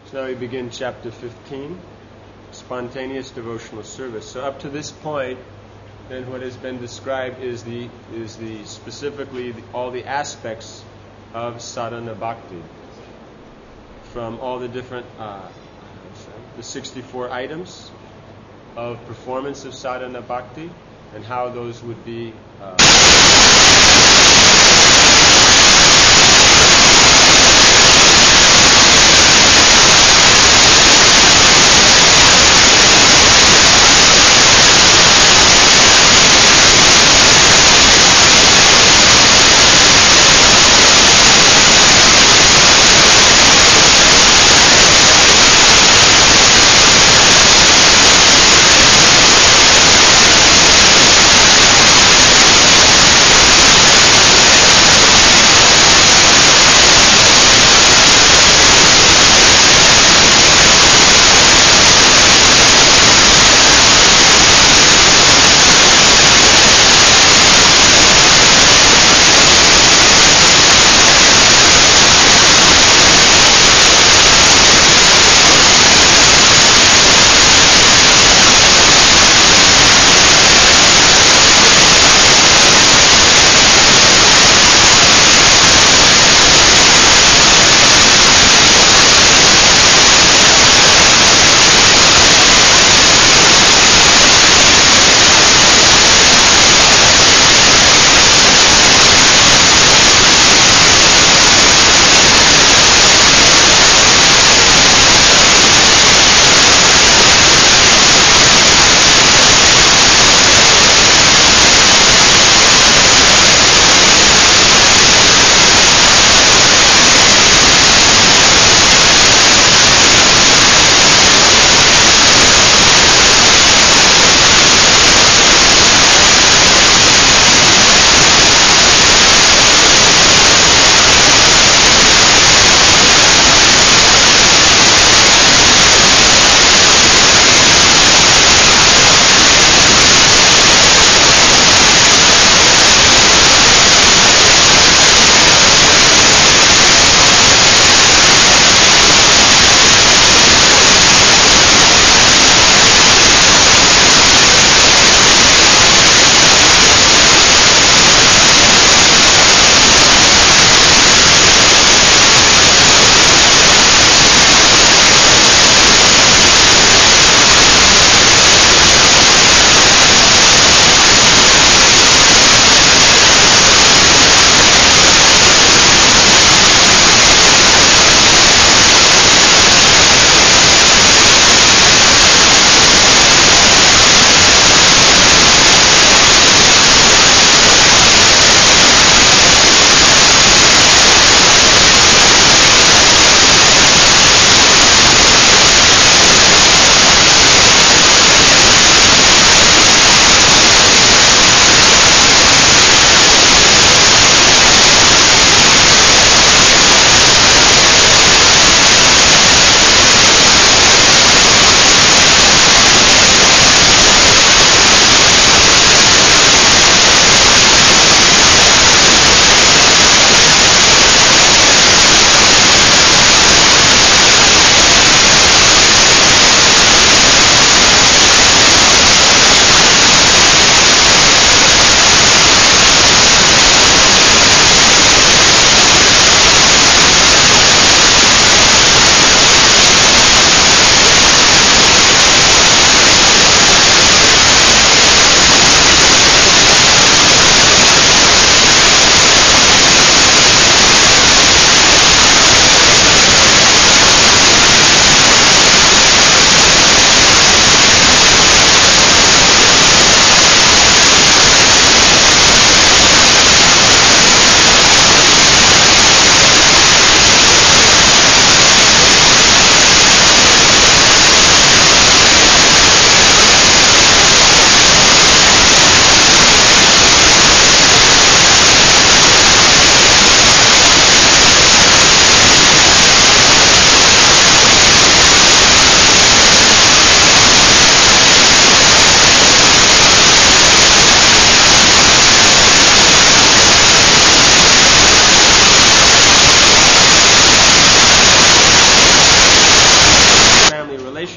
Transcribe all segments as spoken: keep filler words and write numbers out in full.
So now we begin chapter fifteen, spontaneous devotional service. So up to this point, then what has been described is the is the specifically the, all the aspects of sadhana bhakti, from all the different uh, the sixty-four items of performance of sadhana bhakti and how those would be uh,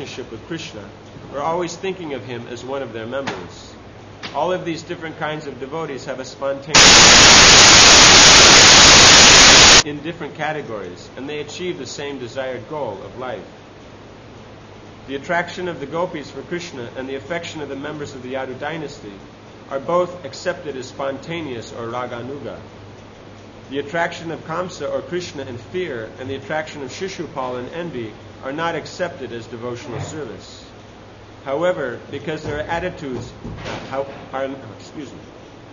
relationship with Krishna are always thinking of him as one of their members. All of these different kinds of devotees have a spontaneous in different categories, and they achieve the same desired goal of life. The attraction of the gopis for Krishna and the affection of the members of the Yadu dynasty are both accepted as spontaneous or raganuga. The attraction of Kamsa or Krishna and fear and the attraction of Shishupal and envy are not accepted as devotional service. However, because their attitudes how, are, excuse me,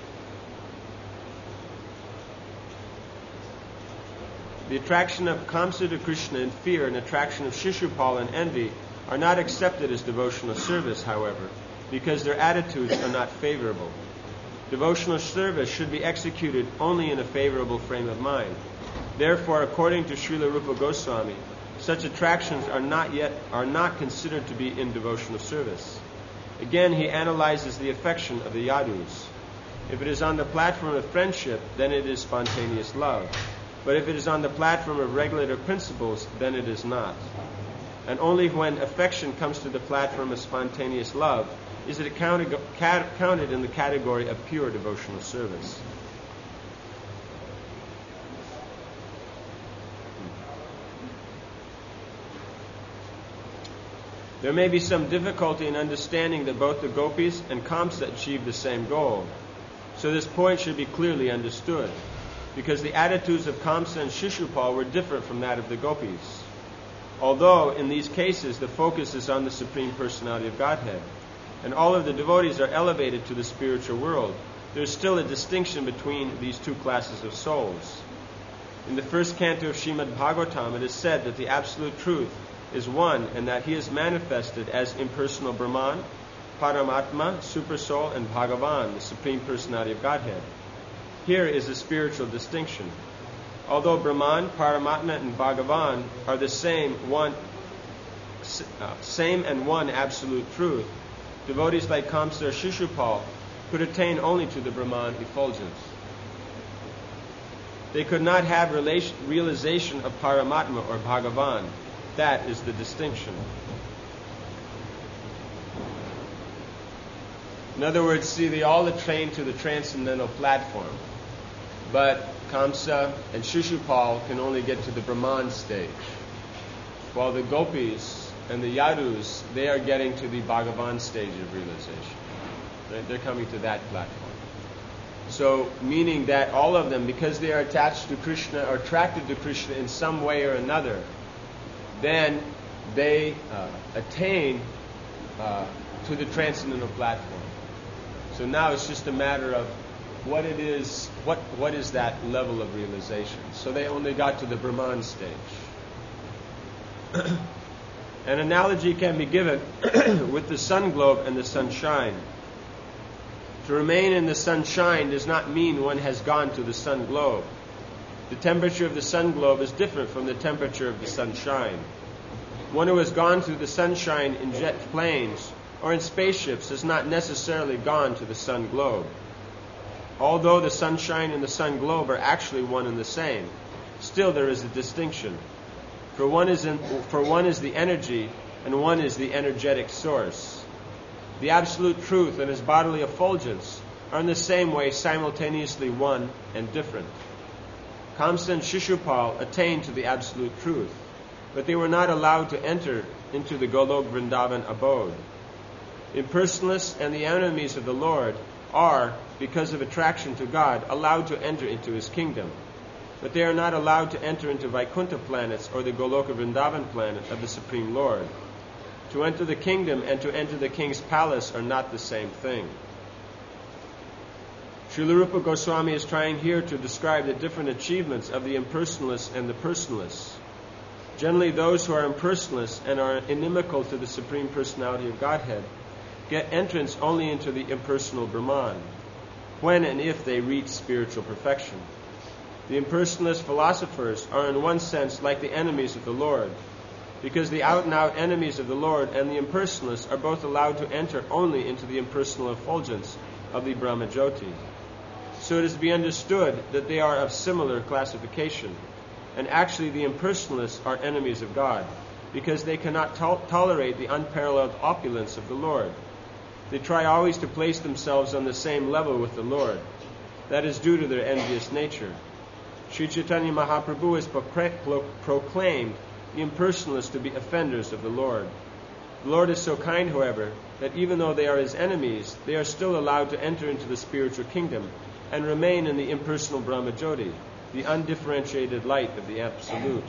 the attraction of Kamsa to Krishna and fear and attraction of Shishupal and envy are not accepted as devotional service, however, because their attitudes are not favorable. Devotional service should be executed only in a favorable frame of mind. Therefore, according to Srila Rupa Goswami, such attractions are not yet are not considered to be in devotional service. Again, he analyzes the affection of the Yadus. If it is on the platform of friendship, then it is spontaneous love. But if it is on the platform of regulative principles, then it is not. And only when affection comes to the platform of spontaneous love is it counted, counted in the category of pure devotional service. There may be some difficulty in understanding that both the gopis and Kamsa achieve the same goal. So this point should be clearly understood, because the attitudes of Kamsa and Shishupal were different from that of the gopis. Although in these cases the focus is on the Supreme Personality of Godhead, and all of the devotees are elevated to the spiritual world, there is still a distinction between these two classes of souls. In the first canto of Srimad Bhagavatam, it is said that the Absolute Truth is one, and that he is manifested as impersonal Brahman, Paramatma, Supersoul, and Bhagavan, the Supreme Personality of Godhead. Here is a spiritual distinction. Although Brahman, Paramatma, and Bhagavan are the same one, uh, same and one absolute truth, devotees like Kamsa or Shishupal could attain only to the Brahman effulgence. They could not have relation, realization of Paramatma or Bhagavan. That is the distinction. In other words, see, they all attain to the transcendental platform, but Kamsa and Shishupal can only get to the Brahman stage, while the gopis and the Yadus, they are getting to the Bhagavan stage of realization. Right? They're coming to that platform. So, meaning that all of them, because they are attached to Krishna or attracted to Krishna in some way or another, then they uh, attain uh, to the transcendental platform. So now it's just a matter of what it is, what what is that level of realization. So they only got to the Brahman stage. An analogy can be given with the sun globe and the sunshine. To remain in the sunshine does not mean one has gone to the sun globe. The temperature of the sun globe is different from the temperature of the sunshine. One who has gone through the sunshine in jet planes or in spaceships has not necessarily gone to the sun globe. Although the sunshine and the sun globe are actually one and the same, still there is a distinction. For one is in, for one is the energy, and one is the energetic source. The Absolute Truth and his bodily effulgence are in the same way simultaneously one and different. Kamsa and Shishupal attained to the Absolute Truth, but they were not allowed to enter into the Golok Vrindavan abode. Impersonalists and the enemies of the Lord are, because of attraction to God, allowed to enter into his kingdom, but they are not allowed to enter into Vaikuntha planets or the Goloka Vrindavan planet of the Supreme Lord. To enter the kingdom and to enter the king's palace are not the same thing. Srila Rupa Goswami is trying here to describe the different achievements of the impersonalists and the personalists. Generally, those who are impersonalists and are inimical to the Supreme Personality of Godhead get entrance only into the impersonal Brahman, when and if they reach spiritual perfection. The impersonalist philosophers are in one sense like the enemies of the Lord, because the out-and-out enemies of the Lord and the impersonalists are both allowed to enter only into the impersonal effulgence of the Brahmajyoti. So it is to be understood that they are of similar classification, and actually the impersonalists are enemies of God, because they cannot to- tolerate the unparalleled opulence of the Lord. They try always to place themselves on the same level with the Lord. That is due to their envious nature. Sri Chaitanya Mahaprabhu has procl- proclaimed the impersonalists to be offenders of the Lord. The Lord is so kind, however, that even though they are his enemies, they are still allowed to enter into the spiritual kingdom and remain in the impersonal Brahmajyoti, the undifferentiated light of the Absolute.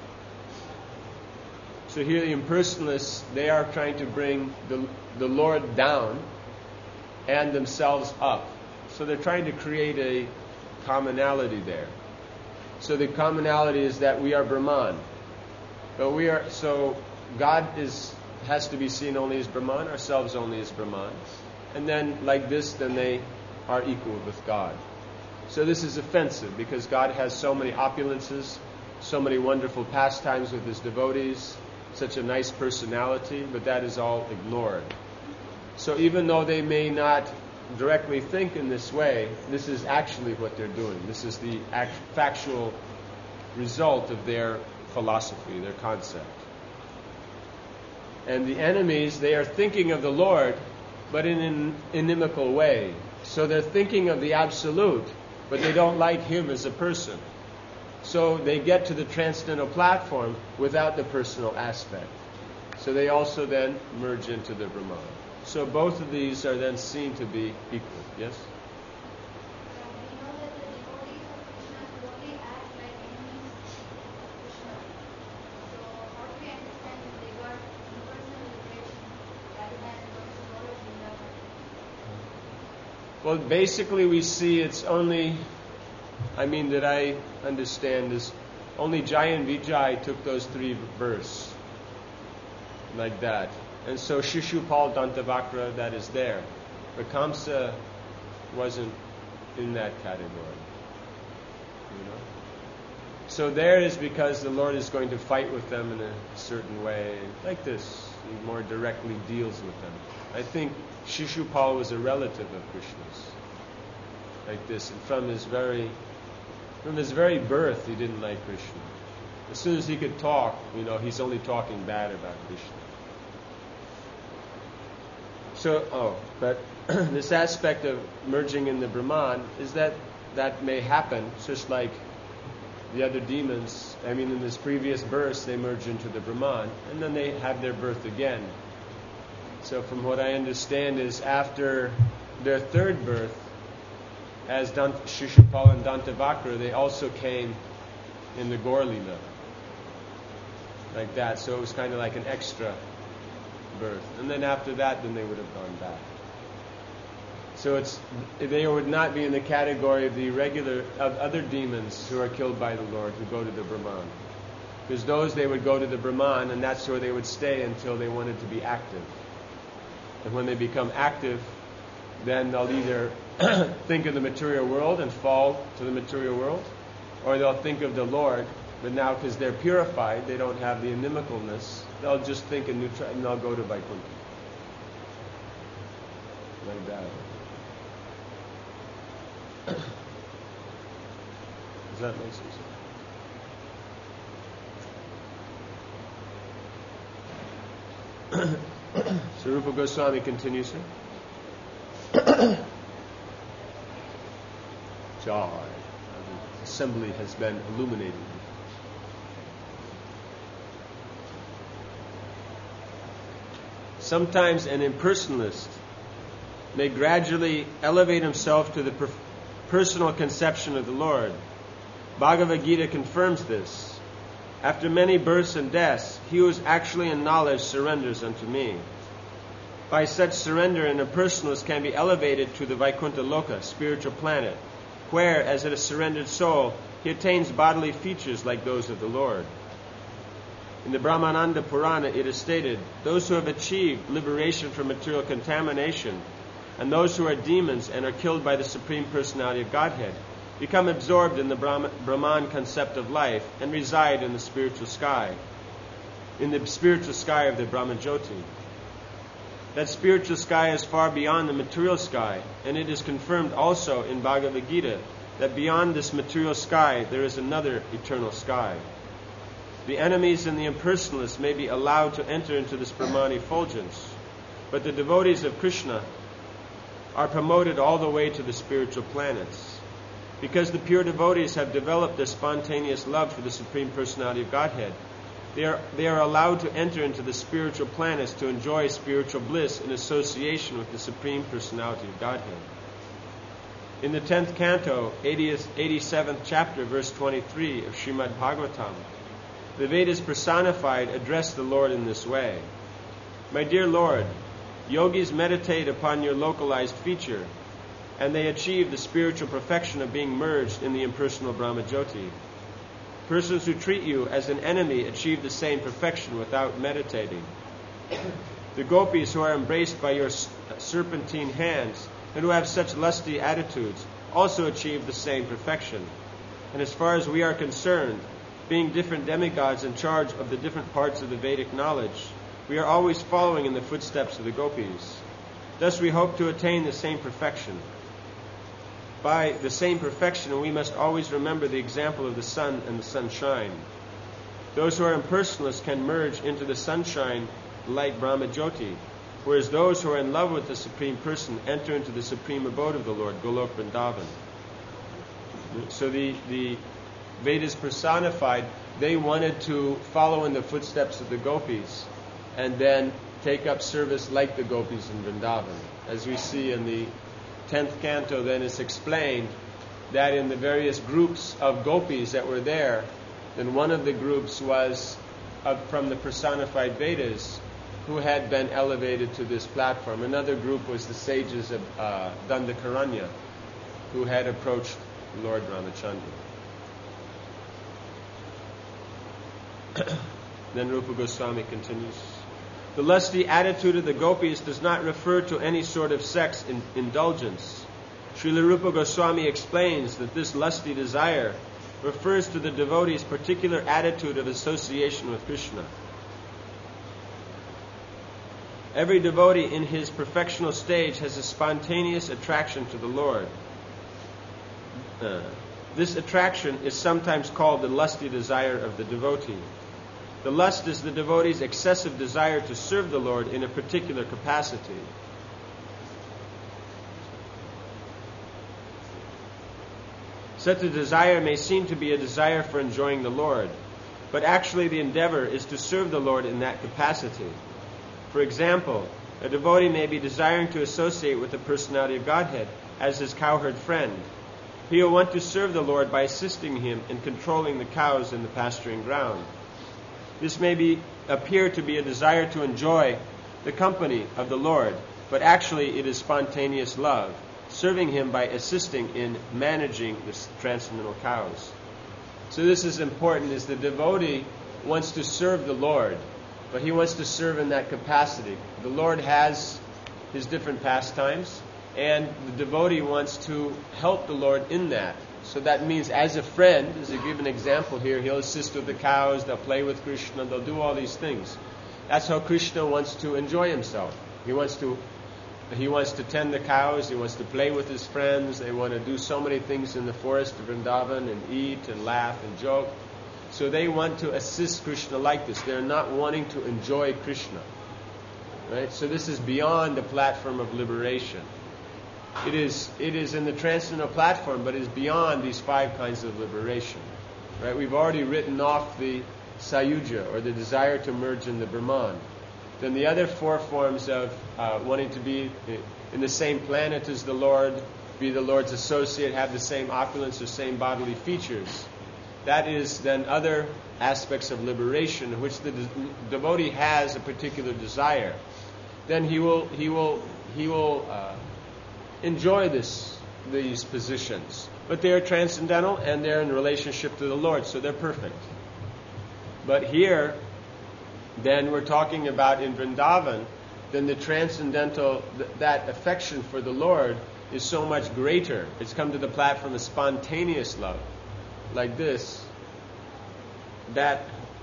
So here the impersonalists, they are trying to bring the, the Lord down and themselves up. So they're trying to create a commonality there. So the commonality is that we are Brahman. But we are, so God is has to be seen only as Brahman, ourselves only as Brahman. And then like this, then they are equal with God. So this is offensive because God has so many opulences, so many wonderful pastimes with his devotees, such a nice personality, but that is all ignored. So even though they may not directly think in this way, this is actually what they're doing. This is the act- factual result of their philosophy, their concept. And the enemies, they are thinking of the Lord, but in an inimical way. So they're thinking of the Absolute, but they don't like him as a person. So they get to the transcendental platform without the personal aspect. So they also then merge into the Brahman. So both of these are then seen to be equal. Yes? We know that the devotees of Krishna could only act like enemies of Krishna. So how do we understand that they got impersonal liberation rather than going to Lord of Vrindavan? Well, basically we see it's only, I mean, that I understand is only Jai and Vijay took those three verse like that. And so Shishupal, Dantavakra, that is there. But Kamsa wasn't in that category. You know? So there is because the Lord is going to fight with them in a certain way, like this. He more directly deals with them. I think Shishupal was a relative of Krishna's. Like this. And from his very from his very birth he didn't like Krishna. As soon as he could talk, you know, he's only talking bad about Krishna. So, oh, but this aspect of merging in the Brahman is that that may happen, just like the other demons. I mean, in this previous verse, they merge into the Brahman, and then they have their birth again. So from what I understand is after their third birth, as Dant- Shishupal and Dantavakra, they also came in the Gaur Leela. Like that. So it was kind of like an extra birth. And then after that, then they would have gone back. So it's they would not be in the category of the regular of other demons who are killed by the Lord who go to the Brahman. Because those they would go to the Brahman, and that's where they would stay until they wanted to be active. And when they become active, then they'll either think of the material world and fall to the material world, or they'll think of the Lord, but now because they're purified, they don't have the inimicalness, they'll just think in neutral, and they'll go to Vaikuntha. Like that. Does that make sense? So Rupa Goswami continues here. Joy. The assembly has been illuminated. Sometimes an impersonalist may gradually elevate himself to the per- personal conception of the Lord. Bhagavad Gita confirms this. After many births and deaths, he who is actually in knowledge surrenders unto me. By such surrender, an impersonalist can be elevated to the Vaikuntha Loka, spiritual planet, where, as a surrendered soul, he attains bodily features like those of the Lord. In the Brahmananda Purana, it is stated, those who have achieved liberation from material contamination, and those who are demons and are killed by the Supreme Personality of Godhead, become absorbed in the Brahman, Brahman concept of life and reside in the spiritual sky, in the spiritual sky of the Brahmajyoti. That spiritual sky is far beyond the material sky, and it is confirmed also in Bhagavad Gita that beyond this material sky there is another eternal sky. The enemies and the impersonalists may be allowed to enter into this Brahman effulgence, but the devotees of Krishna are promoted all the way to the spiritual planets. Because the pure devotees have developed their spontaneous love for the Supreme Personality of Godhead, they are, they are allowed to enter into the spiritual planets to enjoy spiritual bliss in association with the Supreme Personality of Godhead. In the tenth canto, eightieth, eighty-seventh chapter, verse twenty-three of Srimad Bhagavatam, the Vedas personified address the Lord in this way. My dear Lord, yogis meditate upon your localized feature, and they achieve the spiritual perfection of being merged in the impersonal Brahmajyoti. Persons who treat you as an enemy achieve the same perfection without meditating. The gopis who are embraced by your serpentine hands and who have such lusty attitudes also achieve the same perfection. And as far as we are concerned, being different demigods in charge of the different parts of the Vedic knowledge, we are always following in the footsteps of the gopis. Thus we hope to attain the same perfection. By the same perfection, we must always remember the example of the sun and the sunshine. Those who are impersonalists can merge into the sunshine like Brahmajyoti, whereas those who are in love with the Supreme Person enter into the supreme abode of the Lord, Golok Vrindavan. So the, the Vedas personified, they wanted to follow in the footsteps of the gopis and then take up service like the gopis in Vrindavan. As we see in the tenth canto, then it's explained that in the various groups of gopis that were there, then one of the groups was of, from the personified Vedas, who had been elevated to this platform. Another group was the sages of uh, Dandakaranya, who had approached Lord Ramachandra. Then Rupa Goswami continues. The lusty attitude of the gopis does not refer to any sort of sex in indulgence. Srila Rupa Goswami explains that this lusty desire refers to the devotee's particular attitude of association with Krishna. Every devotee in his perfectional stage has a spontaneous attraction to the Lord. Uh, this attraction is sometimes called the lusty desire of the devotee. The lust is the devotee's excessive desire to serve the Lord in a particular capacity. Such a desire may seem to be a desire for enjoying the Lord, but actually the endeavor is to serve the Lord in that capacity. For example, a devotee may be desiring to associate with the Personality of Godhead as his cowherd friend. He will want to serve the Lord by assisting him in controlling the cows in the pasturing ground. This may be, appear to be a desire to enjoy the company of the Lord, but actually it is spontaneous love, serving Him by assisting in managing the transcendental cows. So this is important, is the devotee wants to serve the Lord, but he wants to serve in that capacity. The Lord has His different pastimes, and the devotee wants to help the Lord in that. So that means as a friend, as I give an example here, he'll assist with the cows, they'll play with Krishna, they'll do all these things. That's how Krishna wants to enjoy himself. He wants to he wants to tend the cows, he wants to play with his friends, they want to do so many things in the forest of Vrindavan and eat and laugh and joke. So they want to assist Krishna like this. They're not wanting to enjoy Krishna. Right? So this is beyond the platform of liberation. It is it is in the transcendental platform, but it is beyond these five kinds of liberation. Right? We've already written off the Sayuja, or the desire to merge in the Brahman. Then the other four forms of uh, wanting to be in the same planet as the Lord, be the Lord's associate, have the same opulence or same bodily features. That is then other aspects of liberation in which the de- devotee has a particular desire. Then he will he will he will uh, enjoy this these positions, but they are transcendental and they're in relationship to the Lord, so they're perfect. But here, then we're talking about in Vrindavan, then the transcendental, th- that affection for the Lord is so much greater. It's come to the platform of spontaneous love, like this, that,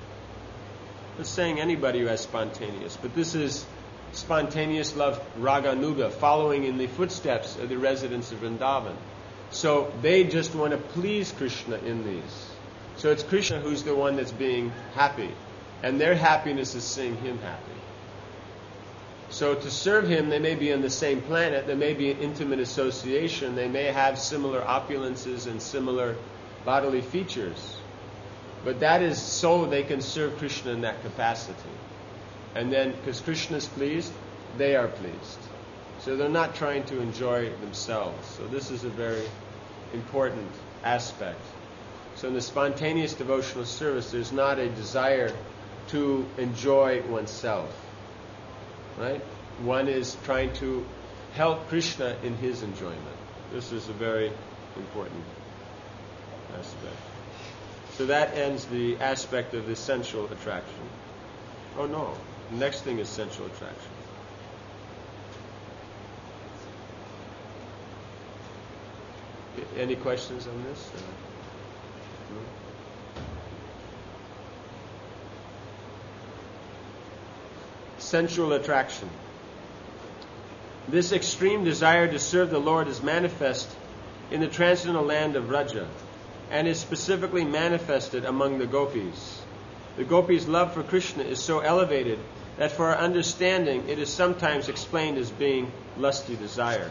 I'm not saying anybody who has spontaneous, but this is spontaneous love, Raganuga, following in the footsteps of the residents of Vrindavan. So they just want to please Krishna in these. So it's Krishna who's the one that's being happy. And their happiness is seeing him happy. So to serve him, they may be on the same planet, there may be an intimate association, they may have similar opulences and similar bodily features. But that is so they can serve Krishna in that capacity. And then, because Krishna is pleased, they are pleased. So they're not trying to enjoy themselves. So this is a very important aspect. So in the spontaneous devotional service, there's not a desire to enjoy oneself. Right? One is trying to help Krishna in his enjoyment. This is a very important aspect. So that ends the aspect of the sensual attraction. Oh no, the next thing is sensual attraction. Any questions on this? No? Sensual attraction. This extreme desire to serve the Lord is manifest in the transcendental land of Vraja and is specifically manifested among the gopis. The gopis' love for Krishna is so elevated that for our understanding it is sometimes explained as being lusty desire.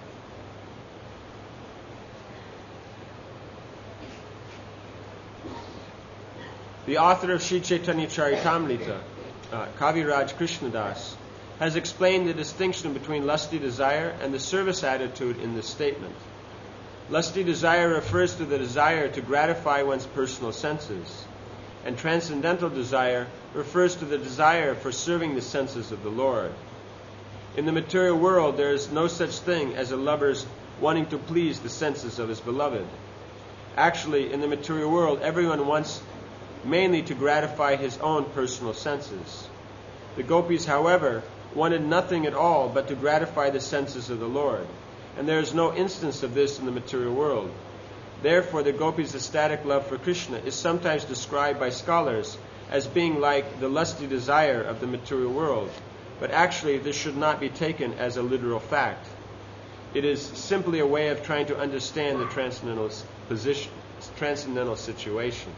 The author of Sri Chaitanya Charitamrita, uh, Kaviraj Krishnadas, has explained the distinction between lusty desire and the service attitude in this statement. Lusty desire refers to the desire to gratify one's personal senses, and transcendental desire refers to the desire for serving the senses of the Lord. In the material world, there is no such thing as a lover's wanting to please the senses of his beloved. Actually, in the material world, everyone wants mainly to gratify his own personal senses. The gopis, however, wanted nothing at all but to gratify the senses of the Lord, and there is no instance of this in the material world. Therefore, the gopis' ecstatic love for Krishna is sometimes described by scholars as being like the lusty desire of the material world, but actually this should not be taken as a literal fact. It is simply a way of trying to understand the transcendental position, transcendental situation.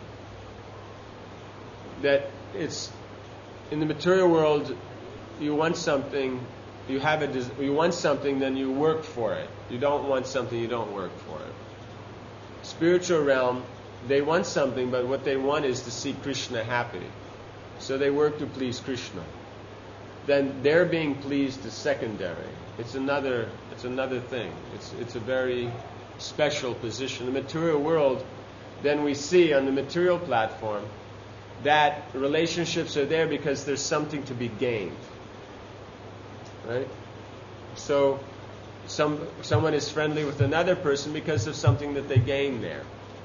That it's in the material world, you want something, you have a, you want something, then you work for it. You don't want something, you don't work for it. Spiritual realm, they want something, but what they want is to see Krishna happy. So they work to please Krishna. Then their being pleased is secondary. It's another, it's another thing. It's it's a very special position. The material world, then we see on the material platform that relationships are there because there's something to be gained. Right? So some someone is friendly with another person because of something that they gain there.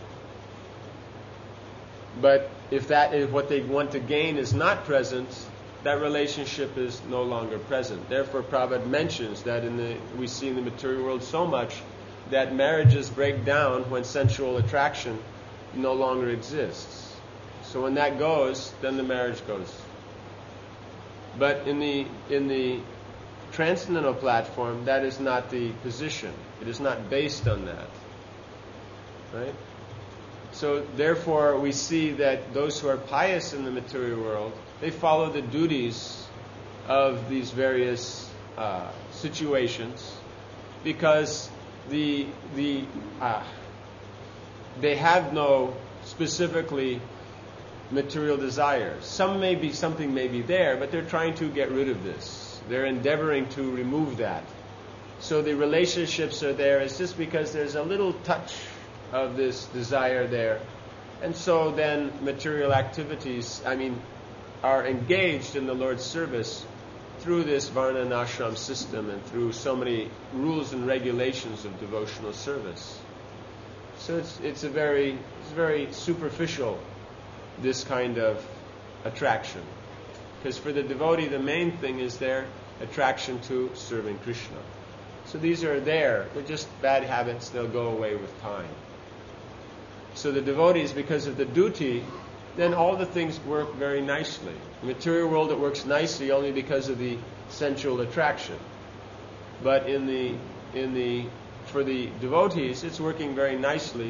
But if that is what they want to gain is not present, that relationship is no longer present. Therefore, Prabhupada mentions that in the we see in the material world so much that marriages break down when sensual attraction no longer exists. So when that goes, then the marriage goes. But in the in the transcendental platform, that is not the position. It is not based on that. Right? So therefore we see that those who are pious in the material world, they follow the duties of these various uh, situations because the the uh, they have no specifically material desires. Some may be, something may be there, but they're trying to get rid of this. They're endeavoring to remove that. So the relationships are there. It's just because there's a little touch of this desire there. And so then material activities, I mean, are engaged in the Lord's service through this Varna and Ashram system and through so many rules and regulations of devotional service. So it's it's a very it's very superficial, this kind of attraction. Because for the devotee, the main thing is their attraction to serving Krishna. So these are there. They're just bad habits. They'll go away with time. So the devotees, because of the duty, then all the things work very nicely. In the material world, it works nicely only because of the sensual attraction. But in the in the for the devotees, it's working very nicely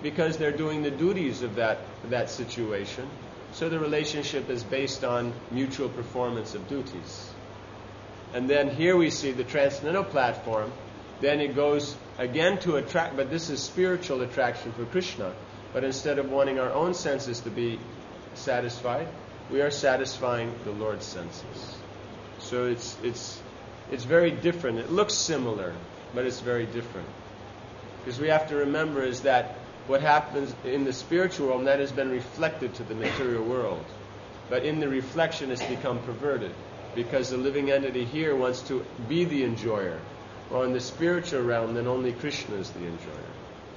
because they're doing the duties of that, that situation. So the relationship is based on mutual performance of duties. And then here we see the transcendental platform. Then it goes again to attract, but this is spiritual attraction for Krishna. But instead of wanting our own senses to be satisfied, we are satisfying the Lord's senses. So it's it's it's very different. It looks similar, but it's very different. Because we have to remember is that what happens in the spiritual world, and that has been reflected to the material world. But in the reflection, it's become perverted. Because the living entity here wants to be the enjoyer. While in the spiritual realm, then only Krishna is the enjoyer.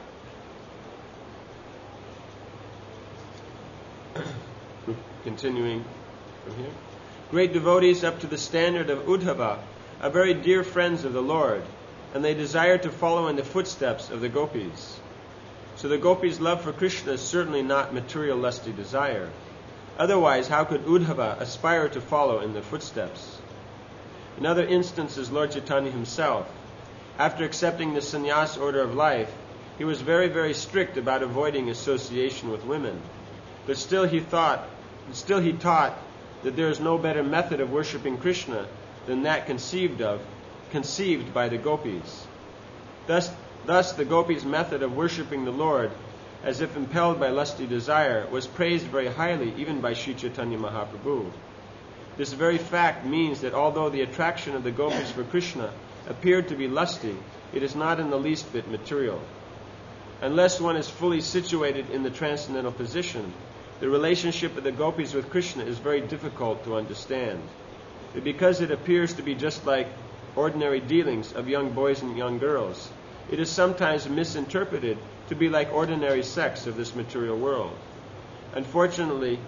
Continuing from here. Great devotees up to the standard of Uddhava are very dear friends of the Lord, and they desire to follow in the footsteps of the gopis. So the gopis' love for Krishna is certainly not material lusty desire. Otherwise, how could Uddhava aspire to follow in the footsteps? In other instances, Lord Chaitanya himself, after accepting the sannyas order of life, he was very, very strict about avoiding association with women. But still he thought, still he taught that there is no better method of worshipping Krishna than that conceived of, conceived by the gopis. Thus, thus the gopis' method of worshipping the Lord, as if impelled by lusty desire, was praised very highly even by Sri Chaitanya Mahaprabhu. This very fact means that although the attraction of the gopis for Krishna appeared to be lusty, it is not in the least bit material. Unless one is fully situated in the transcendental position, the relationship of the gopis with Krishna is very difficult to understand. But because it appears to be just like ordinary dealings of young boys and young girls, it is sometimes misinterpreted to be like ordinary sex of this material world. Unfortunately,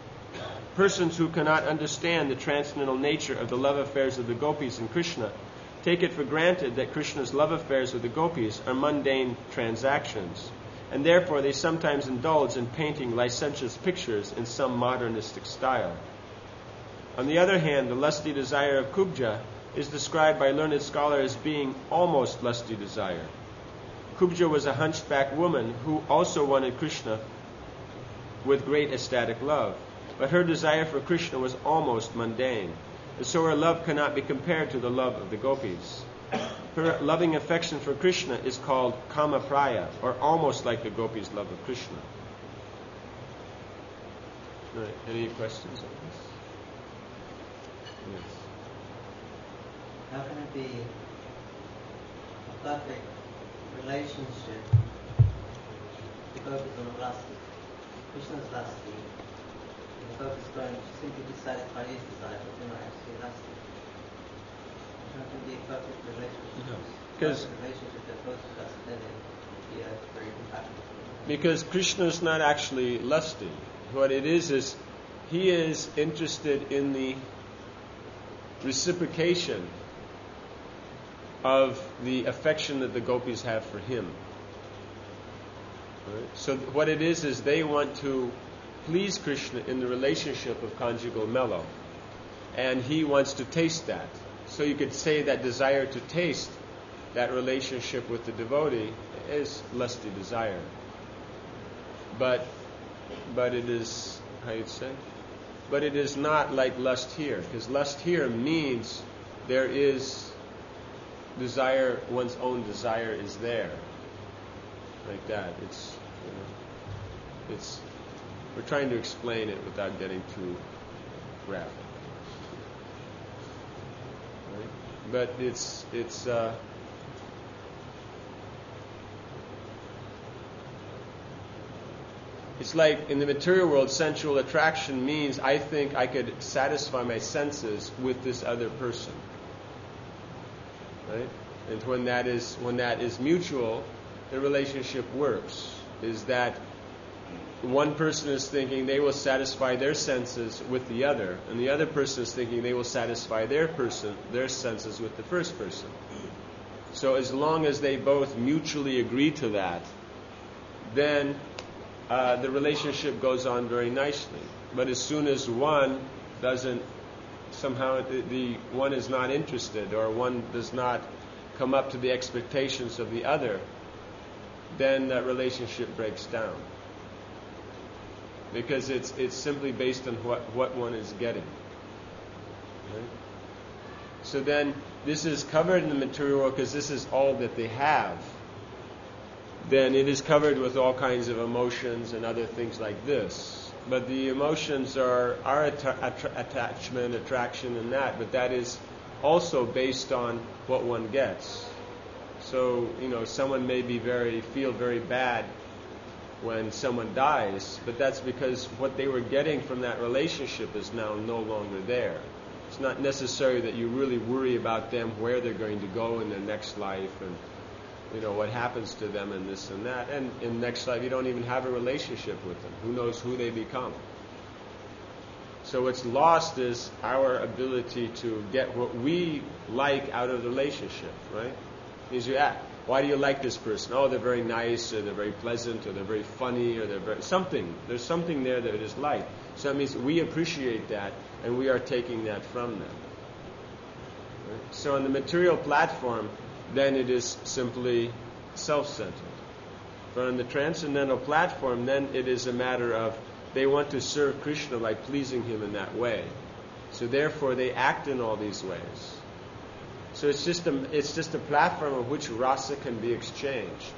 persons who cannot understand the transcendental nature of the love affairs of the gopis and Krishna take it for granted that Krishna's love affairs with the gopis are mundane transactions, and therefore they sometimes indulge in painting licentious pictures in some modernistic style. On the other hand, the lusty desire of Kubja is described by learned scholars as being almost lusty desire. Kubja was a hunchback woman who also wanted Krishna with great ecstatic love, but her desire for Krishna was almost mundane, and so her love cannot be compared to the love of the gopis. Her loving affection for Krishna is called kama praya, or almost like the gopis' love of Krishna. Right. Any questions on this? Yes. How can it be a perfect relationship? The gopis are lusty, Krishna is lusty, and the gopis don't simply to satisfy his desire, but they're not actually lusty. How can it be a perfect relationship? No. Because relationship that both of us then would be a very compatible. Because Krishna is not actually lusty. What it is is he is interested in the reciprocation of the affection that the gopis have for him. Right? So what it is is they want to please Krishna in the relationship of conjugal mellow, and he wants to taste that. So you could say that desire to taste that relationship with the devotee is lusty desire. But but it is, how you'd say? But it is not like lust here, because lust here means there is desire, one's own desire is there. Like that. It's, you know, it's, we're trying to explain it without getting too graphic. Right? But it's, it's, uh, it's like in the material world, sensual attraction means I think I could satisfy my senses with this other person. Right? And when that is when that is mutual, the relationship works. Is that one person is thinking they will satisfy their senses with the other, and the other person is thinking they will satisfy their person their senses with the first person. So as long as they both mutually agree to that, then uh, the relationship goes on very nicely. But as soon as one doesn't, somehow the, the one is not interested, or one does not come up to the expectations of the other, then that relationship breaks down. Because it's it's simply based on what, what one is getting. Right? So then, this is covered in the material world because this is all that they have. Then it is covered with all kinds of emotions and other things like this. But the emotions are, are atta- attra- attachment, attraction, and that. But that is also based on what one gets. So, you know, someone may be very feel very bad when someone dies, but that's because what they were getting from that relationship is now no longer there. It's not necessary that you really worry about them, where they're going to go in their next life, and you know what happens to them and this and that. And in next life, you don't even have a relationship with them. Who knows who they become? So what's lost is our ability to get what we like out of the relationship, right? Means you ask, why do you like this person? Oh, they're very nice, or they're very pleasant, or they're very funny, or they're very something. There's something there that is like. So that means we appreciate that, and we are taking that from them. Right? So on the material platform, then it is simply self-centered. But on the transcendental platform, then it is a matter of they want to serve Krishna by pleasing him in that way. So therefore, they act in all these ways. So it's just a it's just a platform on which rasa can be exchanged.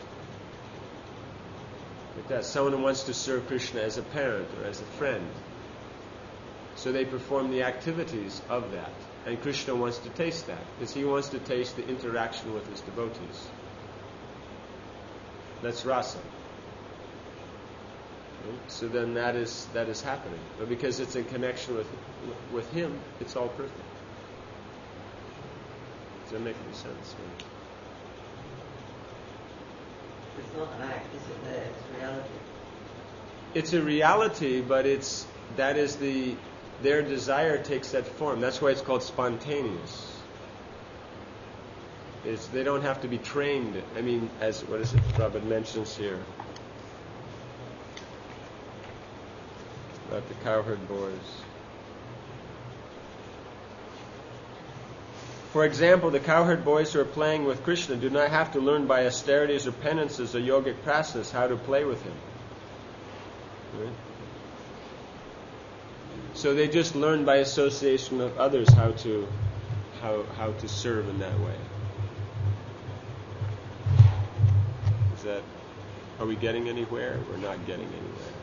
Like that, someone who wants to serve Krishna as a parent or as a friend. So they perform the activities of that. And Krishna wants to taste that, because he wants to taste the interaction with his devotees. That's rasa. Okay? So then that is that is happening. But because it's in connection with with him, it's all perfect. Does that make any sense? Right? It's not an act, is it there? It's reality. It's a reality, but it's that is the their desire takes that form. That's why it's called spontaneous. It's, they don't have to be trained. I mean, as what is it Prabhupada mentions here about the cowherd boys. For example, the cowherd boys who are playing with Krishna do not have to learn by austerities or penances or yogic practice how to play with him. Right? So they just learn by association of others how to how how to serve in that way. Is that are we getting anywhere? We're not getting anywhere.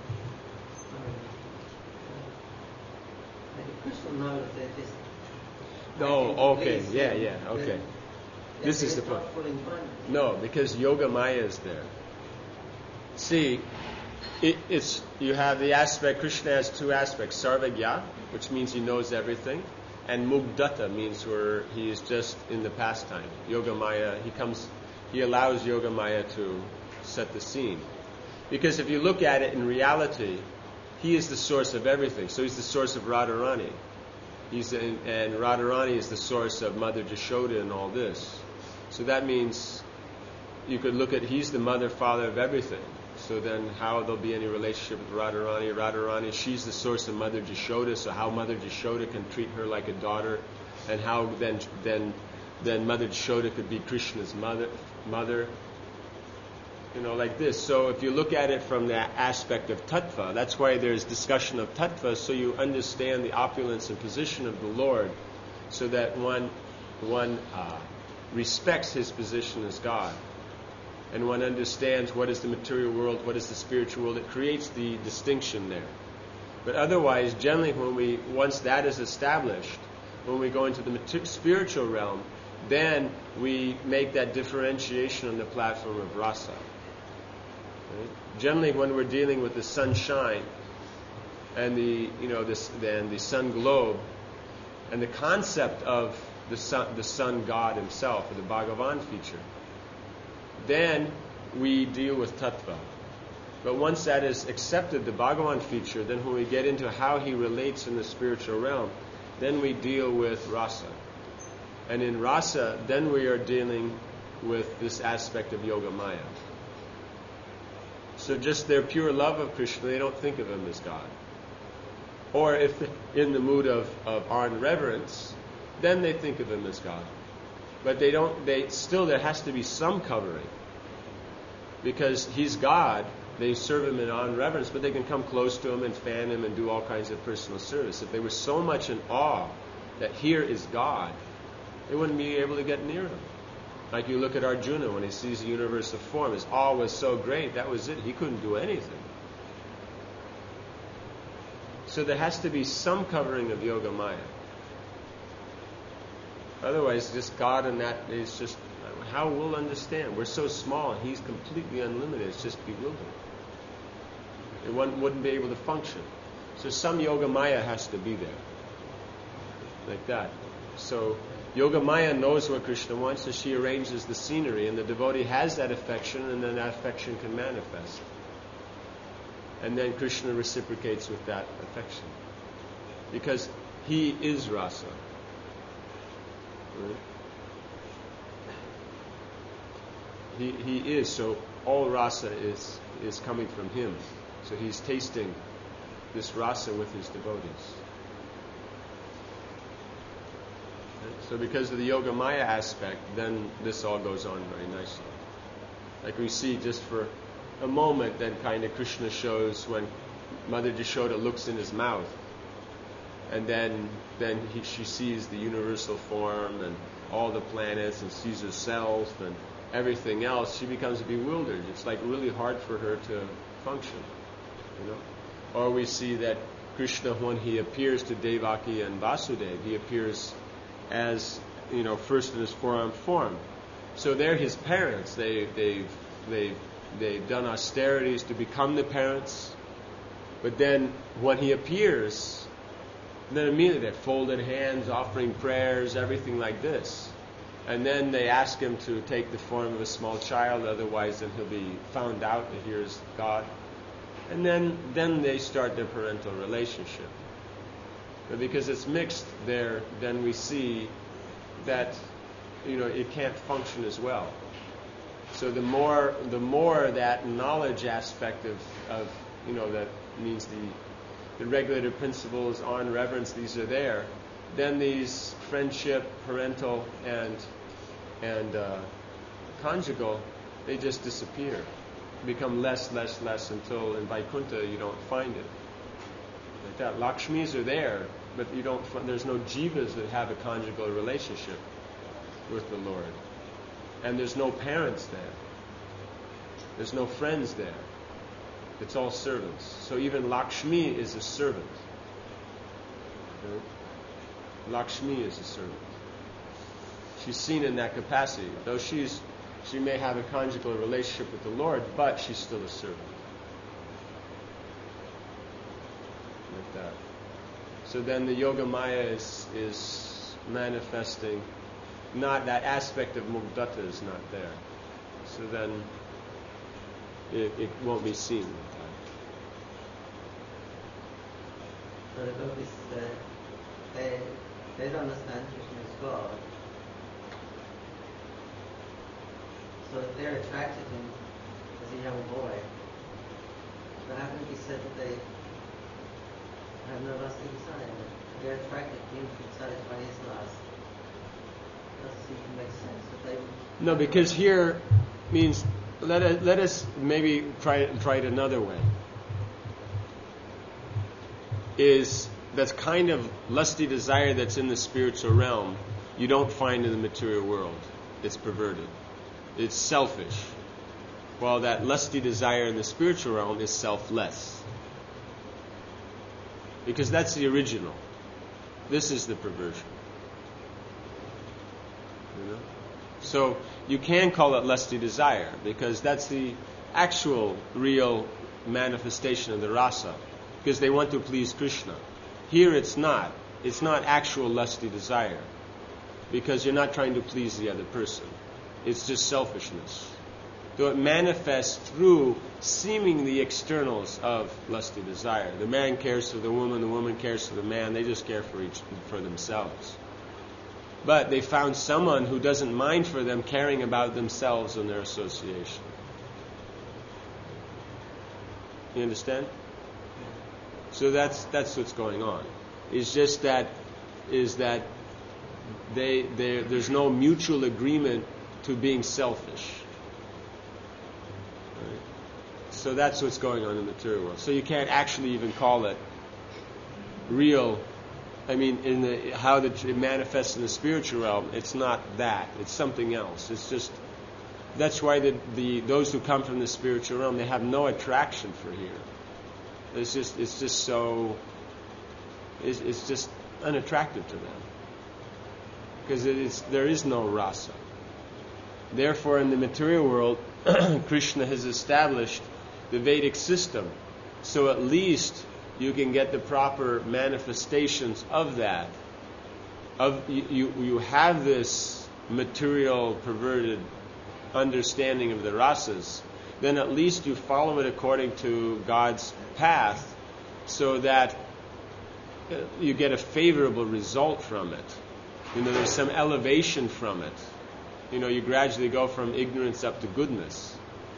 Maybe Krishna knows that this. Oh, okay, yeah, yeah, okay. This is the point. No, because Yoga Maya is there. See, it, it's you have the aspect. Krishna has two aspects: Sarvagya, which means he knows everything, and Mugdata means where he is just in the pastime. Yoga Maya, he comes, he allows Yoga Maya to set the scene. Because if you look at it in reality, he is the source of everything. So he's the source of Radharani. He's in, and Radharani is the source of Mother Jashoda and all this. So that means you could look at he's the mother, father of everything. So then how there'll be any relationship with Radharani? Radharani, she's the source of Mother Jashoda, so how Mother Jashoda can treat her like a daughter, and how then then then Mother Jashoda could be Krishna's mother mother. You know, like this. So if you look at it from the aspect of tattva, that's why there's discussion of tattva, so you understand the opulence and position of the Lord, so that one one uh, respects his position as God, and one understands what is the material world, what is the spiritual world. It creates the distinction there. But otherwise, generally, when we once that is established, when we go into the mater- spiritual realm, then we make that differentiation on the platform of rasa. Right? Generally, when we're dealing with the sunshine and the you know this then the sun globe and the concept of the sun, the sun God himself, or the Bhagavan feature, then we deal with tattva. But once that is accepted, the Bhagavan feature, then when we get into how he relates in the spiritual realm, then we deal with rasa. And in rasa, then we are dealing with this aspect of Yoga Maya. So just their pure love of Krishna, they don't think of him as God. Or if in the mood of, of on reverence, then they think of him as God. But they don't, they still, there has to be some covering. because he's God. They serve him in awe and reverence, but they can come close to him and fan him and do all kinds of personal service. If they were so much in awe that here is God, they wouldn't be able to get near him. Like you look at Arjuna when he sees the universal form, his awe was so great, that was it. He couldn't do anything. So there has to be some covering of Yoga Maya. Otherwise, just God and that is just, how we'll understand? We're so small and he's completely unlimited. It's just bewildering. It one wouldn't be able to function. So some Yoga Maya has to be there. Like that. So Yoga Maya knows what Krishna wants, so she arranges the scenery, and the devotee has that affection, and then that affection can manifest. And then Krishna reciprocates with that affection. Because he is rasa. Right? He he is, so all rasa is is coming from him. So he's tasting this rasa with his devotees. So because of the Yoga Maya aspect, then this all goes on very nicely. Like we see just for a moment, then kind of Krishna shows when Mother Yashoda looks in his mouth, and then then he, she sees the universal form and all the planets and sees herself and everything else. She becomes bewildered. It's like really hard for her to function, you know. Or we see that Krishna, when he appears to Devaki and Vasudeva, he appears as, you know, first in his four-armed form. So they're his parents. They, they've, they've, they've done austerities to become the parents. But then when he appears, then immediately they're folded hands, offering prayers, everything like this. And then they ask him to take the form of a small child, otherwise then he'll be found out that here's God. And then, then they start their parental relationship. But because it's mixed there, then we see that, you know, it can't function as well. So the more the more that knowledge aspect of, of you know, that means the the regulator principles, on reverence, these are there, then these friendship, parental, and and uh, conjugal, they just disappear, become less, less, less until in Vaikuntha you don't find it. Like that, Lakshmis are there, but you don't. There's no jivas that have a conjugal relationship with the Lord, and there's no parents there. There's no friends there. It's all servants. So even Lakshmi is a servant. Okay? Lakshmi is a servant. She's seen in that capacity, though she's she may have a conjugal relationship with the Lord, but she's still a servant. Like that. So then the Yoga Maya is, is manifesting, not that aspect of Mugdata is not there. So then it, it won't be seen. So the devotees, uh, they, they don't understand Krishna is God. So if they're attracted to him as a young boy, then how can it be said that they have no lusty desire? They're attracted to him to satisfy his lust. It doesn't seem to make sense that they would... No, because here means, let us, let us maybe try it, try it another way. Is that's kind of lusty desire that's in the spiritual realm, you don't find in the material world. It's perverted. It's selfish. While that lusty desire in the spiritual realm is selfless. Because that's the original. This is the perversion. You know? So you can call it lusty desire, because that's the actual, real manifestation of the rasa. Because they want to please Krishna. Here it's not. It's not actual lusty desire. Because you're not trying to please the other person. It's just selfishness. Though it manifests through seeming the externals of lusty desire. The man cares for the woman, the woman cares for the man. They just care for each for themselves. But they found someone who doesn't mind for them caring about themselves and their association. You understand? So that's that's what's going on. It's just that is that they there's no mutual agreement to being selfish. So that's what's going on in the material world. So you can't actually even call it real. I mean, in the how the, it manifests in the spiritual realm, it's not that. It's something else. It's just that's why the, the those who come from the spiritual realm, they have no attraction for here. It's just it's just so it's, it's just unattractive to them because it is there is no rasa. Therefore, in the material world, Krishna has established the Vedic system, so at least you can get the proper manifestations of that. Of you, you have this material perverted understanding of the rasas, then at least you follow it according to God's path, so that you get a favorable result from it. You know, there's some elevation from it. You know, you gradually go from ignorance up to goodness,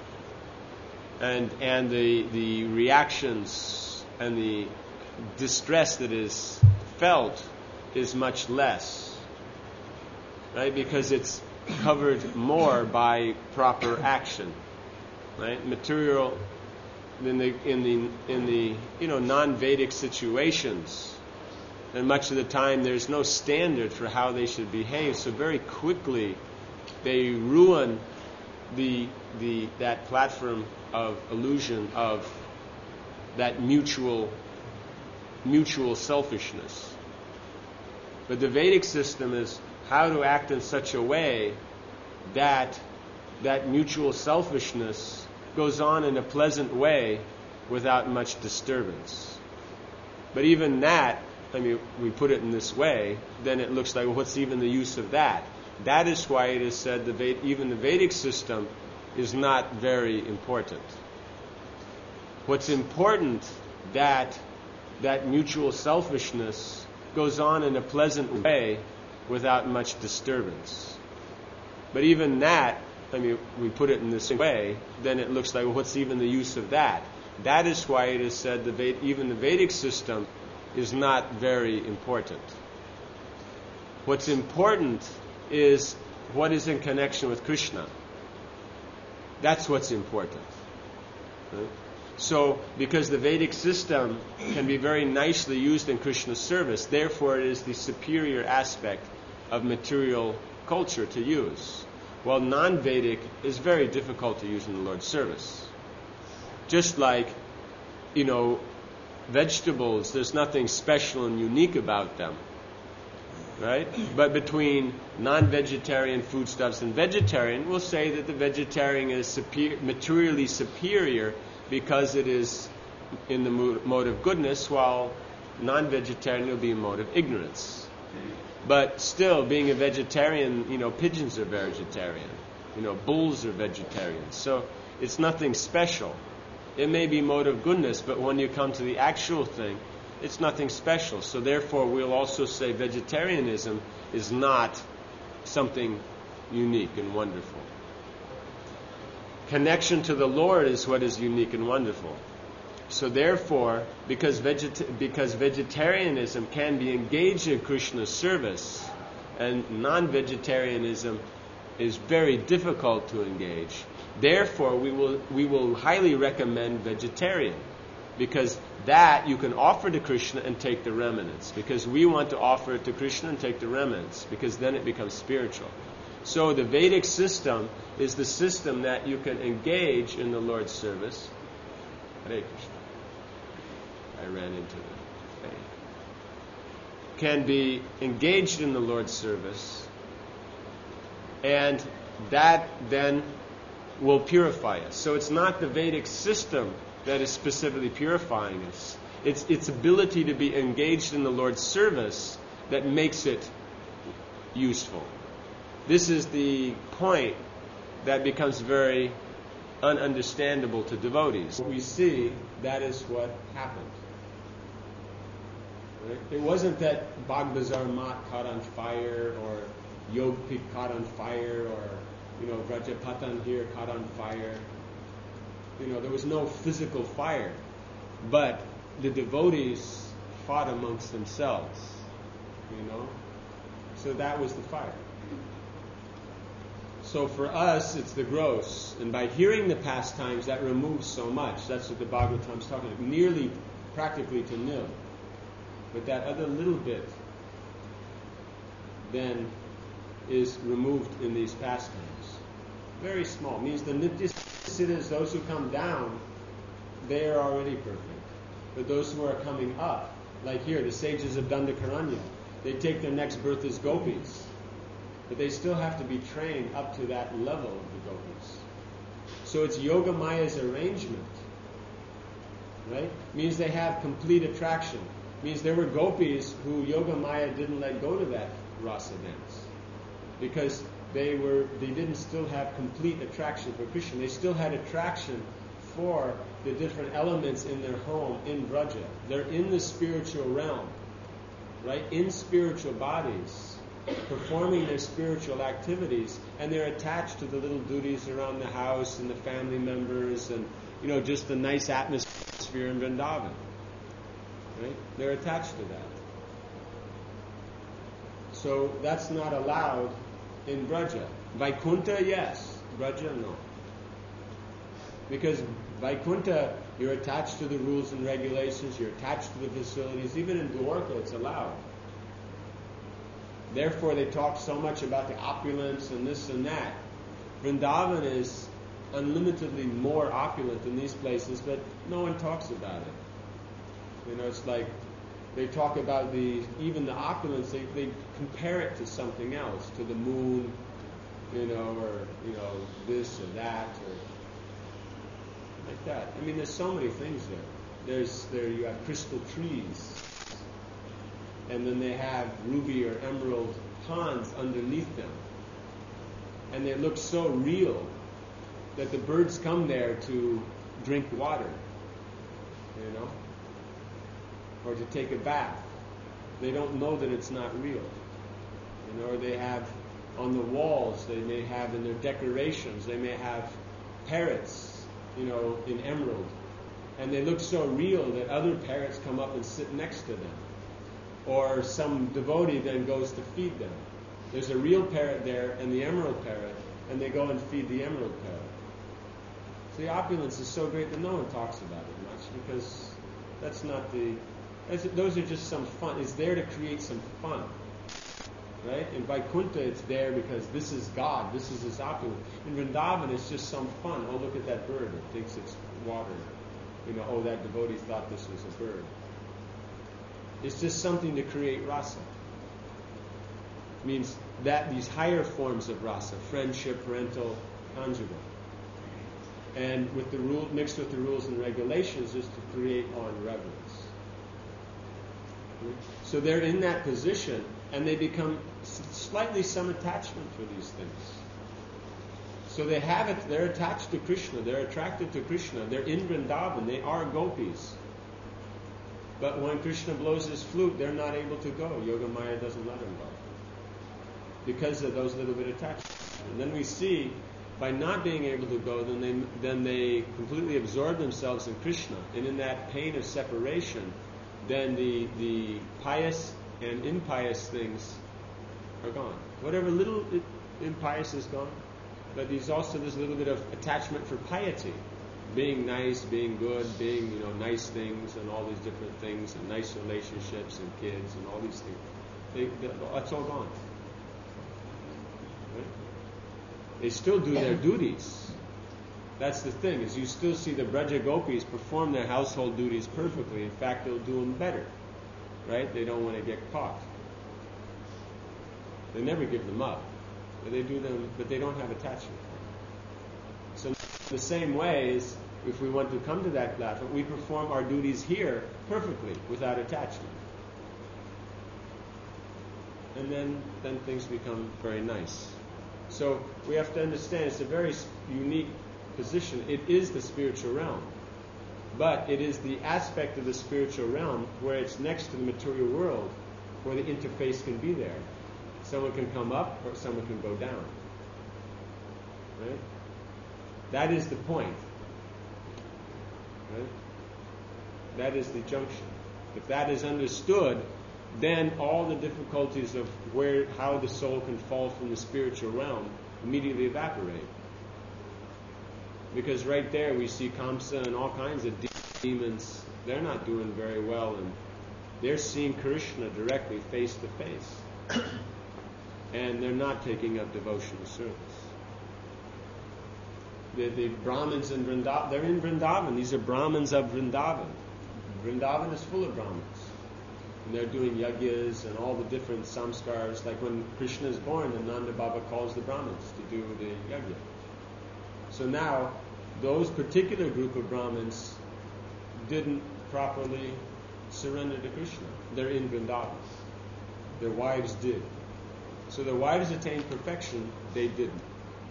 and and the the reactions and the distress that is felt is much less, right? Because it's covered more by proper action, right? Material in the in the in the you know non-Vedic situations, and much of the time there's no standard for how they should behave. So very quickly they ruin the the that platform of illusion of that mutual mutual selfishness. But the Vedic system is how to act in such a way that that mutual selfishness goes on in a pleasant way without much disturbance. But even that, I mean, we put it in this way, then it looks like, well, what's even the use of that? That is why it is said that even the Vedic system is not very important. What's important that that mutual selfishness goes on in a pleasant way without much disturbance. But even that, I mean, we put it in this way, then it looks like, well, what's even the use of that? That is why it is said that even the Vedic system is not very important. What's important is what is in connection with Krishna. That's what's important. Right? So, because the Vedic system can be very nicely used in Krishna's service, therefore it is the superior aspect of material culture to use. While non-Vedic is very difficult to use in the Lord's service. Just like, you know, vegetables, there's nothing special and unique about them. Right? But between non-vegetarian foodstuffs and vegetarian, we'll say that the vegetarian is superior, materially superior because it is in the mode of goodness, while non-vegetarian will be in mode of ignorance. But still, being a vegetarian, you know, pigeons are vegetarian. You know, bulls are vegetarians. So it's nothing special. It may be mode of goodness, but when you come to the actual thing, it's nothing special. So therefore, we'll also say vegetarianism is not something unique and wonderful. Connection to the Lord is what is unique and wonderful. So therefore, because veget- because vegetarianism can be engaged in Krishna's service, and non-vegetarianism is very difficult to engage, therefore we will we will highly recommend vegetarian, because that you can offer to Krishna and take the remnants, because we want to offer it to Krishna and take the remnants, because then it becomes spiritual. So the Vedic system is the system that you can engage in the Lord's service. Hare Krishna. I ran into the thing. Can be engaged in the Lord's service, and that then will purify us. So it's not the Vedic system that is specifically purifying us. It's its ability to be engaged in the Lord's service that makes it useful. This is the point that becomes very ununderstandable to devotees. We see that is what happened. Right? It wasn't that Bagh Bazar Mat caught on fire, or Yogpik caught on fire, or you know Vrajapatan here caught on fire. You know, there was no physical fire, but the devotees fought amongst themselves. You know, so that was the fire. So for us, it's the gross. And by hearing the pastimes, that removes so much. That's what the Bhagavatam's talking about. Nearly, practically to nil. But that other little bit then is removed in these pastimes. Very small. Means the Nityasiddhas, those who come down, they are already perfect. But those who are coming up, like here, the sages of Dandakaranya, they take their next birth as gopis. But they still have to be trained up to that level of the gopis. So it's Yoga Maya's arrangement. Right? Means they have complete attraction. Means there were gopis who Yoga Maya didn't let go to that rasa dance. Because they were they didn't still have complete attraction for Krishna. They still had attraction for the different elements in their home in Vraja. They're in the spiritual realm. Right? In spiritual bodies, performing their spiritual activities, and they're attached to the little duties around the house and the family members and, you know, just the nice atmosphere in Vrindavan. Right? They're attached to that. So that's not allowed in Vraja. Vaikuntha, yes. Vraja, no. Because Vaikuntha, you're attached to the rules and regulations, you're attached to the facilities. Even in Dwarka, it's allowed. Therefore, they talk so much about the opulence and this and that. Vrindavan is unlimitedly more opulent than these places, but no one talks about it. You know, it's like they talk about the even the opulence. They, they compare it to something else, to the moon, you know, or you know this or that, or like that. I mean, there's so many things there. There's there you have crystal trees. And then they have ruby or emerald ponds underneath them. And they look so real that the birds come there to drink water, you know, or to take a bath. They don't know that it's not real. You know, or they have on the walls, they may have in their decorations, they may have parrots, you know, in emerald. And they look so real that other parrots come up and sit next to them. Or some devotee then goes to feed them. There's a real parrot there and the emerald parrot, and they go and feed the emerald parrot. So the opulence is so great that no one talks about it much, because that's not the... That's, those are just some fun. It's there to create some fun. Right? In Vaikuntha, it's there because this is God, this is His opulence. In Vrindavan, it's just some fun. Oh, look at that bird. It thinks it's water. You know, oh, that devotee thought this was a bird. It's just something to create rasa. It means that these higher forms of rasa, friendship, parental, conjugal, and with the rule mixed with the rules and regulations, is to create awe and reverence. So they're in that position, and they become slightly some attachment for these things. So they have it. They're attached to Krishna. They're attracted to Krishna. They're in Vrindavan. They are gopis. But when Krishna blows his flute, they're not able to go. Yoga Maya doesn't let them go. Because of those little bit attachments. And then we see, by not being able to go, then they then they completely absorb themselves in Krishna. And in that pain of separation, then the, the pious and impious things are gone. Whatever little impious is gone, but there's also this little bit of attachment for piety. Being nice, being good, being, you know, nice things and all these different things and nice relationships and kids and all these things. They, they, that's all gone. Right? They still do their duties. That's the thing, is you still see the Braja Gopis perform their household duties perfectly. In fact, they'll do them better. Right? They don't want to get caught. They never give them up. But they do them, but they don't have attachment. So the same way is, if we want to come to that platform, we perform our duties here perfectly, without attachment. And then, then things become very nice. So we have to understand it's a very unique position. It is the spiritual realm. But it is the aspect of the spiritual realm where it's next to the material world, where the interface can be there. Someone can come up or someone can go down. Right? That is the point. Right? That is the junction. If that is understood, then all the difficulties of where, how the soul can fall from the spiritual realm immediately evaporate. Because right there we see Kamsa and all kinds of demons. They're not doing very well, and they're seeing Krishna directly face to face. And they're not taking up devotional service. The, the Brahmins in Vrindavan, they're in Vrindavan. These are Brahmins of Vrindavan. Vrindavan is full of Brahmins. And they're doing yagyas and all the different samskars. Like when Krishna is born, and Nanda Baba calls the Brahmins to do the yagya. So now, those particular group of Brahmins didn't properly surrender to Krishna. They're in Vrindavan. Their wives did. So their wives attained perfection, they didn't.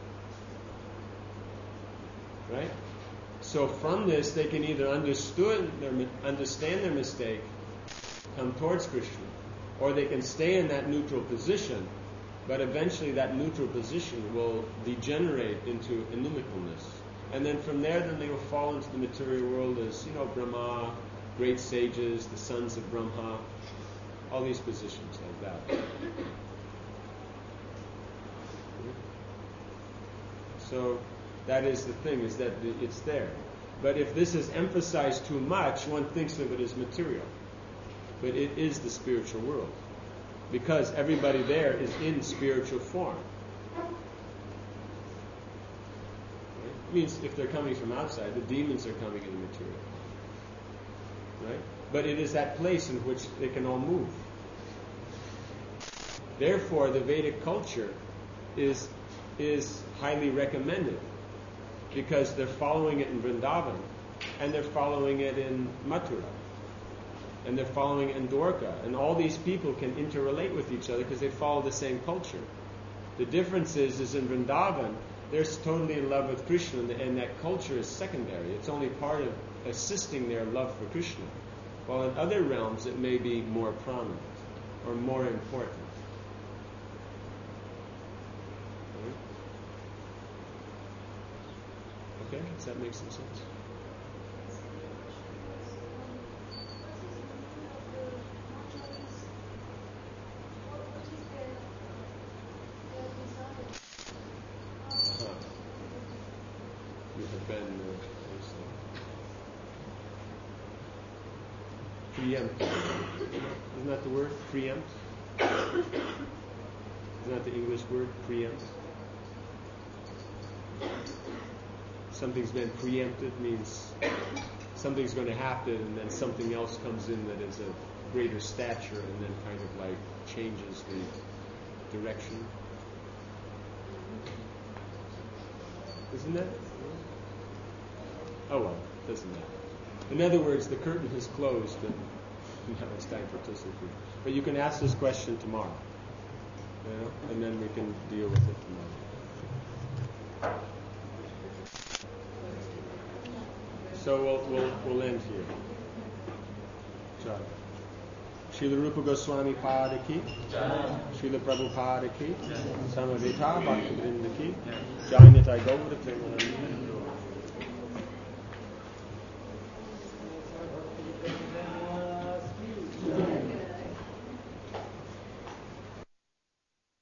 Right? So from this, they can either understood their, understand their mistake, come towards Krishna, or they can stay in that neutral position, but eventually that neutral position will degenerate into inimicalness. And then from there, then they will fall into the material world as, you know, Brahma, great sages, the sons of Brahma, all these positions like that. So that is the thing, is that it's there. But if this is emphasized too much, one thinks of it as material. But it is the spiritual world. Because everybody there is in spiritual form. Right? It means if they're coming from outside, the demons are coming in the material. Right? But it is that place in which they can all move. Therefore, the Vedic culture is is highly recommended, because they're following it in Vrindavan, and they're following it in Mathura, and they're following it in Dwarka, and all these people can interrelate with each other because they follow the same culture. The difference is, is in Vrindavan, they're totally in love with Krishna, and that culture is secondary. It's only part of assisting their love for Krishna. While in other realms, it may be more prominent or more important. Okay, does that make some sense? Uh-huh. You have been uh, preempt. Isn't that the word? Preempt? Isn't that the English word? Preempt? Something's been preempted means something's going to happen, and then something else comes in that is of greater stature, and then kind of like changes the direction. Isn't that? Oh well, doesn't matter. In other words, the curtain is closed, and now it's time for Tussle. But you can ask this question tomorrow, you know, and then we can deal with it tomorrow. So we'll, we'll, we'll end here. Jai. Srila Rupa Goswami Pada ki, Srila Prabhupada ki, Samaveta Bhakti Vrinda ki, Jai Nitai Gaura Premanand.